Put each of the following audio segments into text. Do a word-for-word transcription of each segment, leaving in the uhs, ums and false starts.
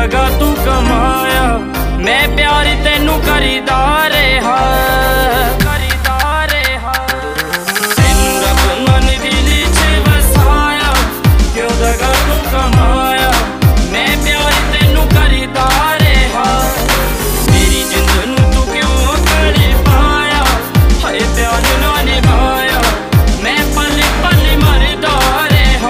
दगा तू कमाया, मैं प्यार तेनू करीदा रहा करीदा रहा। तेनू रब मन दिल च वसाया, क्यों दगा तू कमाया, मैं प्यार तेनू करीदा रहा। मेरी जिंद नू तू क्यों तड़ पाया, हाय प्यार ना निभाया, मैं पल पल मरदा रहा।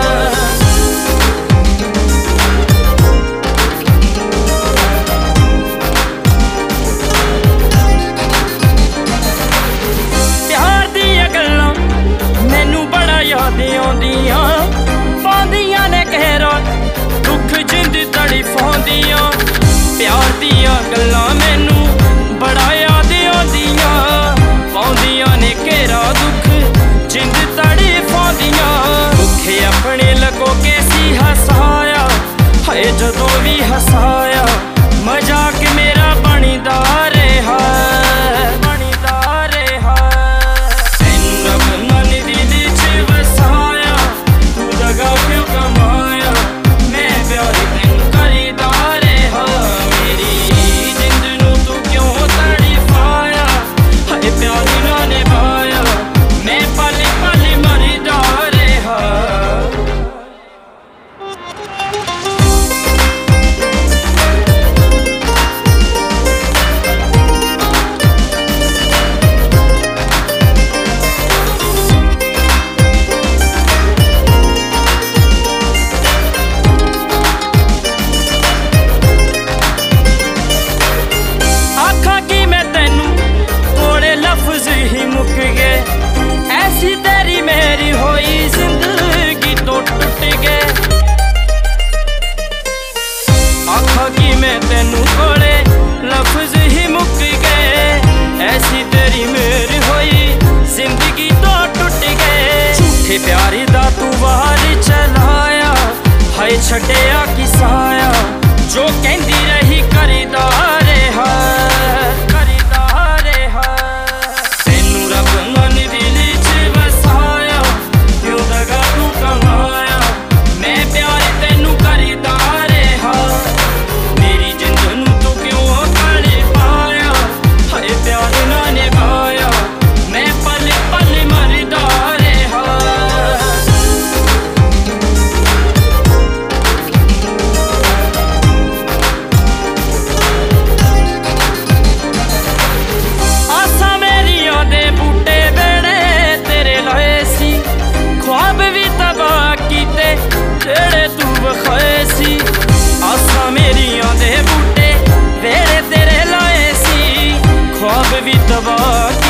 याद आउंदियां पांदियां ने कहरा, दुख जिंद तड़फाउंदियां, प्यार दियां गल्लां मैनू बड़ा याद आउंदियां, पाउंदियां ने घेरा, दुख जिंद तड़फाउंदियां। दुखे अपने लगो के सी हसाया, हाय जदों भी हसाया, मजाक मेरा बनदा रहा बनदा रहा। तैनू रब मन दिल च वसाया, तू दगा क्यों कमाया, मैं प्यार तेनू करीदा रहा। मेरी जिंद नू तू क्यों तड़फाया, हाय प्यार ना निभाया, मैं पल पल मरदा रहा। ही मुक गए, ऐसी तेरी मेरी होई जिंदगी तो टूट गए। आखा कि मैं तेनू कोले लफ्ज ही मुक गए, ऐसी तेरी मेरी होई जिंदगी तो टूट गए। झूठे प्यार दा तू वार चलाया, हाय छड्डिया किसाया, जो कहंदी रही करीदा रहा करीदा रहा। रब मन दिल च वसाया, क्यों दगा तू कमाया, मैं प्यार तेनू करीदा रहा। मेरी जिंद नू तू क्यों तड़ पाया, हाय प्यार ना निभाया, मैं पल पल मरदा रहा। आसा मेरिया दे बूटे ख्वाब भी तबाह कीते जेड़े तू वखाए सी, आसा मेरियां दे बूटे वेड़े तेरे लाए सी, ख्वाब भी तबाह